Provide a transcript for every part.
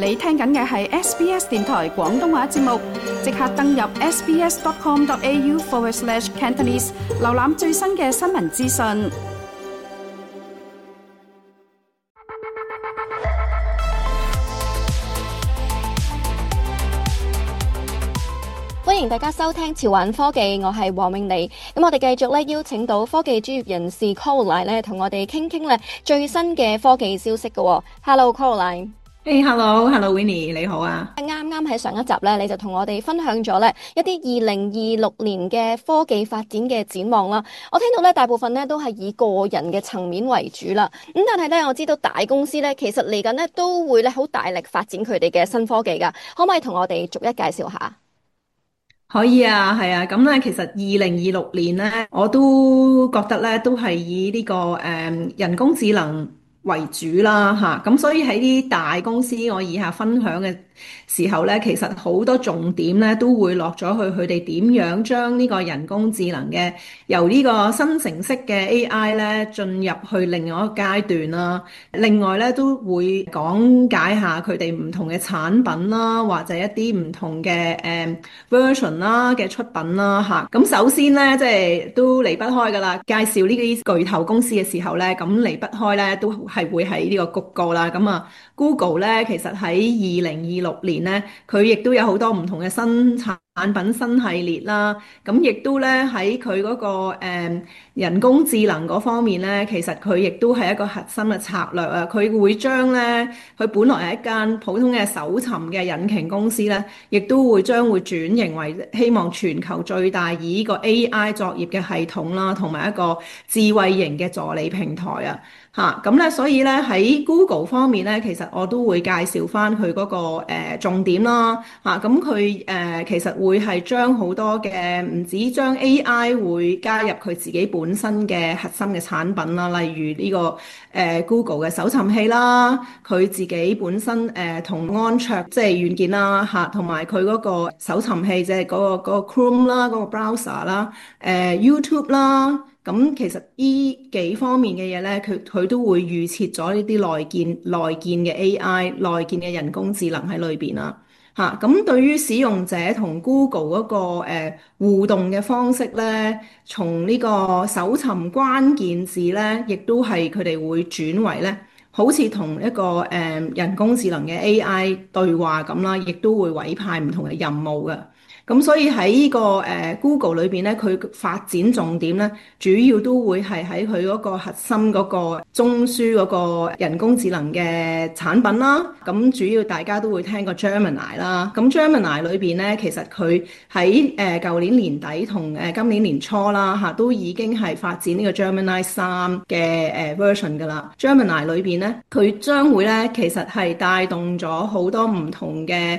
你聽緊嘅係 SBS 電台廣東話節目，即刻登入 sbs.com.au/cantonese 瀏覽最新嘅新聞資訊。 歡迎大家收聽潮玩科技，我係黃詠妮。咁我哋繼續邀請到科技專業人士 Caroline 同我哋傾傾最新嘅科技消息嘅。Hello Caroline。 Hello Winnie， 你好啊！ 啱啱喺上一集你就同我哋分享咗一啲2026年嘅科技發展嘅展望啦。我聽到大部分都係以個人嘅層面為主啦。咁但係我知道大公司其實嚟緊都會好大力發展佢哋嘅新科技噶，可唔可以同我哋逐一介紹下？ 可以啊，係啊。咁其實2026年我都覺得都係以呢個人工智能為主啦，吓，咁所以喺啲大公司，我以下分享嘅時候其實好多重點都會落咗去佢哋點樣將呢個人工智能嘅由呢個生成式嘅 AI 進入去另外一個階段啦。另外都會講解下佢哋唔同嘅產品啦，或者一啲唔同嘅version 啦嘅出品啦，吓。咁首先即係都離不開噶啦，介紹呢啲巨頭公司嘅時候咁離不開都係會喺呢個谷歌啦。咁啊 Google 其實喺2026年佢亦都有好多唔同嘅新產品新系列啦。咁亦都喺佢嗰個人工智能嗰方面其實佢亦都係一個核心嘅策略啊。佢會將佢本來係一間普通嘅搜尋嘅引擎公司亦都將會轉型為希望全球最大以呢個 AI 作業嘅系統啦，同埋一個智慧型嘅助理平台啊。咁所以喺 Google 方面其實我都會介紹翻佢嗰個重點啦。咁佢其實會係將好多嘅唔止將 AI 會加入佢自己本身嘅核心嘅產品啦，例如呢個Google 嘅搜尋器啦，佢自己本身同安卓即係軟件啦，同埋佢嗰個搜尋器即係嗰個 Chrome 啦，嗰個 browser 啦，YouTube 啦。咁其實呢幾方面嘅嘢佢都會預設咗呢啲內建嘅 AI 內建嘅人工智能喺裏邊啦。咁對於使用者同 Google 嗰個互動嘅方式從呢個搜尋關鍵字亦都係佢哋會轉為好似同一個人工智能嘅 AI 對話咁啦，亦都會委派唔同嘅任務嘅。咁所以喺呢個Google 裏邊佢發展重點主要都會係喺佢嗰個核心嗰個中樞嗰個人工智能嘅產品啦。咁主要大家都會聽過 Gemini 啦。咁 Gemini 裏邊其實佢喺舊年年底同今年年初啦都已經係發展呢個 Gemini 3嘅version 噶啦。Gemini 裏邊佢將會其實係帶動咗好多唔同嘅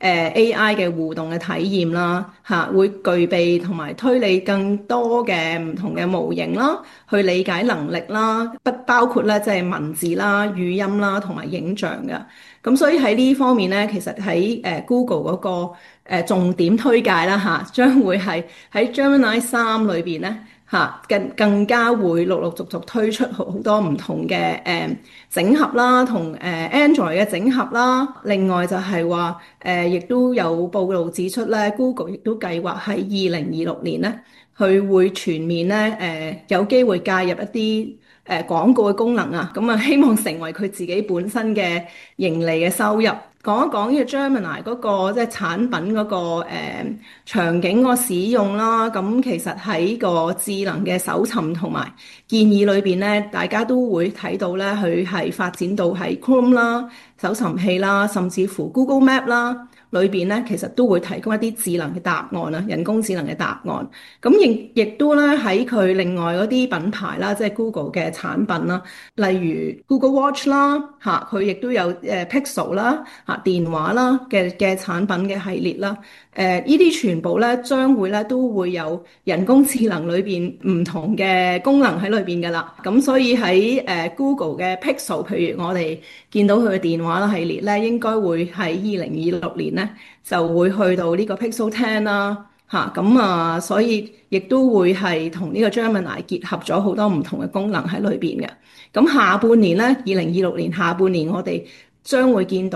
AI 嘅互動嘅體驗啦，會具備同埋推理更多嘅唔同嘅模型啦，去理解能力啦，包括即係文字啦、語音啦同埋影像嘅。咁所以喺呢方面其實喺Google 嗰個重點推介啦將會係喺 Gemini 3裏邊更加會陸陸續續推出好多唔同嘅整合啦，同Android 嘅整合啦。另外就係話亦都有報道指出Google 亦都計劃喺2026年佢會全面有機會介入一啲廣告嘅功能啊。咁啊，希望成為佢自己本身嘅盈利嘅收入。講一講呢個 Gemini 嗰個即係產品嗰個場景個使用啦。咁其實喺個智能嘅搜尋同埋建議裏邊大家都會睇到佢係發展到喺 Chrome 啦、搜尋器啦，甚至乎 Google Map 啦裏邊其實都會提供一啲智能嘅答案啊，人工智能嘅答案。咁亦都喺佢另外嗰啲品牌啦，即係 Google 嘅產品啦，例如 Google Watch 啦，佢亦都有Pixel 啦，電話啦嘅產品嘅系列啦。呢啲全部將會都會有人工智能裏邊唔同嘅功能喺裏邊噶啦。咁所以喺Google 嘅 Pixel， 譬如我哋見到佢嘅電話系列應該會喺2026年就會去到呢個 Pixel 10啦。咁所以亦都會係同呢個 Gemini 結合咗好多唔同嘅功能喺裏邊嘅。咁下半年2026年下半年我哋將會見到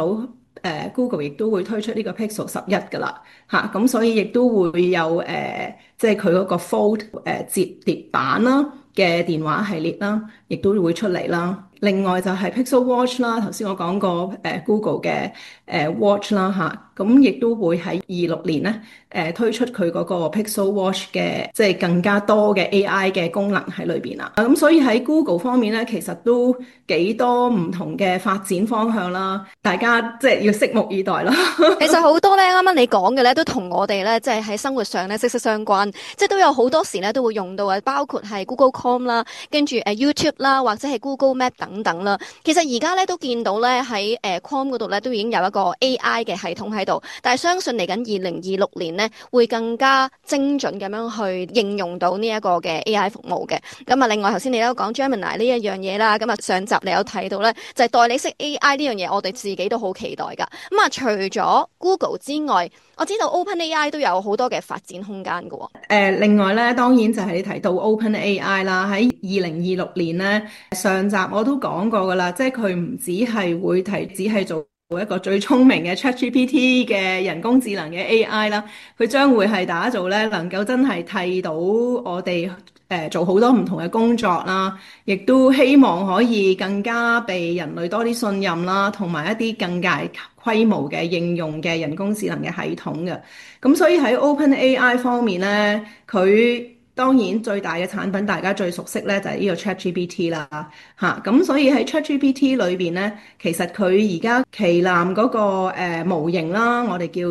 Google 亦都會推出呢個 Pixel 11㗎啦，嚇咁所以亦都會有即係佢嗰個 Fold 摺疊版啦嘅電話系列啦，亦都會出嚟啦。另外就係 Pixel Watch 啦，頭先我講過Google 嘅Watch 啦嚇，咁亦都會喺26年咧推出佢嗰個 Pixel Watch 嘅即係更加多嘅 AI 嘅功能喺裏邊啦。咁所以喺 Google 方面咧，其實都幾多唔同嘅發展方向啦，大家即係要拭目以待啦。 其實好多咧，啱啱你講嘅咧，都同我哋咧，即係喺生活上咧息息相關，即係都有好多時咧都會用到嘅，包括係 Google Chrome 啦，跟住YouTube 啦，或者係 Google Map 等等啦。其實而家咧都見到咧喺Chrome 嗰度咧都已經有一個 AI 嘅系統喺度，但係相信嚟緊2026年咧會更加精準咁樣去應用到呢一個嘅 AI 服務嘅。咁啊，另外頭先你都講 Gemini 呢一樣嘢啦，咁啊上集你有睇到咧就係代理式 AI 呢樣嘢，我哋自己都好期待噶。咁啊，除咗 Google 之外，我知道 OpenAI 都有好多嘅發展空間嘅。 另外咧，當然就係你提到 OpenAI 啦，喺2026年咧，上集我都講過噶啦，即係佢唔只係會只係做一個最聰明嘅 ChatGPT 嘅人工智能嘅 AI 啦，佢將會係打造咧能夠真係替到我哋做好多唔同嘅工作啦，亦都希望可以更加被人類多啲信任啦，同埋一啲更大規模嘅應用嘅人工智能嘅系統嘅。咁所以喺 OpenAI 方面咧，佢當然最大嘅產品大家最熟悉咧就係呢個 ChatGPT 啦嚇。咁所以喺 ChatGPT 裏邊咧，其實佢而家旗艦嗰個模型啦，我哋叫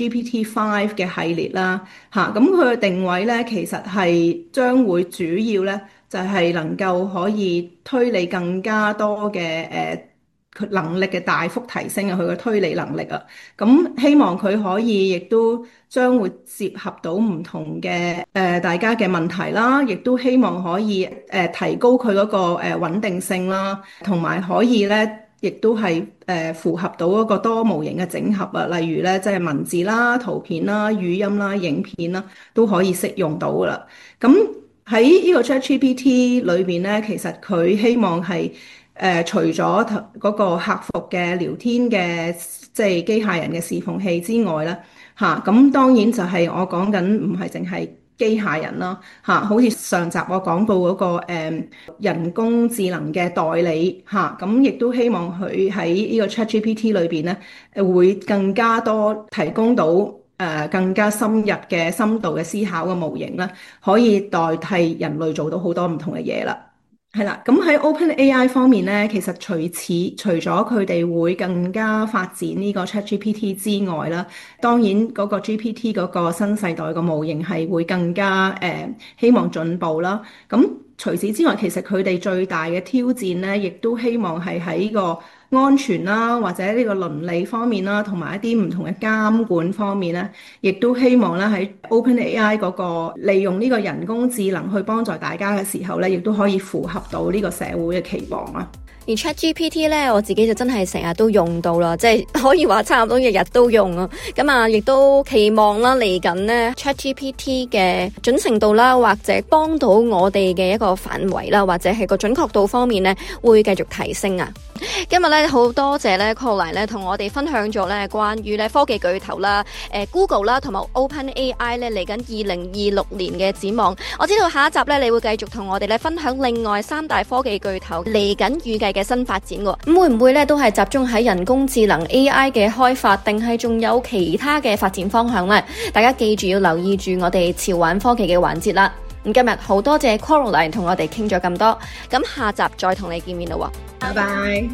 GPT-5 嘅系列啦嚇。咁佢嘅定位咧，其實係將會主要咧就係能夠可以推理更加多嘅佢能力嘅大幅提升啊，佢嘅推理能力啊，咁希望佢可以亦都將會結合到唔同嘅大家嘅問題啦，亦都希望可以提高佢嗰個穩定性啦，同埋可以咧，亦都係符合到嗰個多模型嘅整合啊，例如咧即係文字啦、圖片啦、語音啦、影片啦，都可以適用到噶啦。咁喺呢個 ChatGPT 裏邊咧，其實佢希望係除咗嗰個客服嘅聊天嘅即係機械人嘅視伺器之外咧，咁當然就係我講緊唔係淨係機械人啦，好似上集我講到嗰個人工智能嘅代理咁亦都希望佢喺呢個 ChatGPT 裏邊咧會更加多提供到更加深入嘅深度嘅思考嘅模型啦，可以代替人類做到好多唔同嘅嘢啦。係啦，咁喺 OpenAI 方面咧，其實除咗佢哋會更加發展呢個 ChatGPT 之外啦，當然嗰個 GPT 嗰個新世代嘅模型係會更加希望進步啦。咁除此之外，其實佢哋最大嘅挑戰咧，亦都希望係喺個安全啦，或者呢個倫理方面啦，同埋一啲唔同嘅監管方面咧，亦都希望咧喺 OpenAI 嗰個利用呢個人工智能去幫助大家嘅時候咧，亦都可以符合到呢個社會嘅期望啦。 而 ChatGPT 咧，我自己就真係成日都用到啦，即係可以話差唔多日日都用啊。咁啊，亦都期望啦嚟緊呢 ChatGPT 嘅準程度啦，或者幫到我哋嘅一個範圍啦，或者係個準確度方面呢，會繼續提升啊。今日咧好多謝咧 Caroline 咧同我哋分享咗咧關於咧科技巨頭啦、Google 啦同埋 OpenAI 咧嚟緊2026年嘅展望。我知道下一集咧你會繼續同我哋咧分享另外3大科技巨頭嚟緊預計嘅新發展喎。咁會唔會咧都係集中喺人工智能 AI 嘅開發，定係仲有其他嘅發展方向呢？大家記住要留意住我哋潮玩科技嘅環節啦。咁今日好多謝 Caroline 同我哋傾咗咁多，咁下集再同你見面啦喎。 拜拜。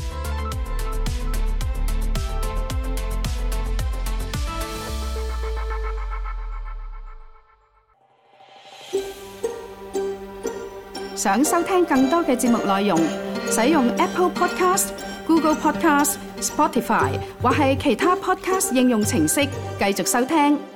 想收聽更多嘅節目內容，使用 Apple Podcast、Google Podcast、Spotify 或係其他 Podcast 應用程式繼續收聽。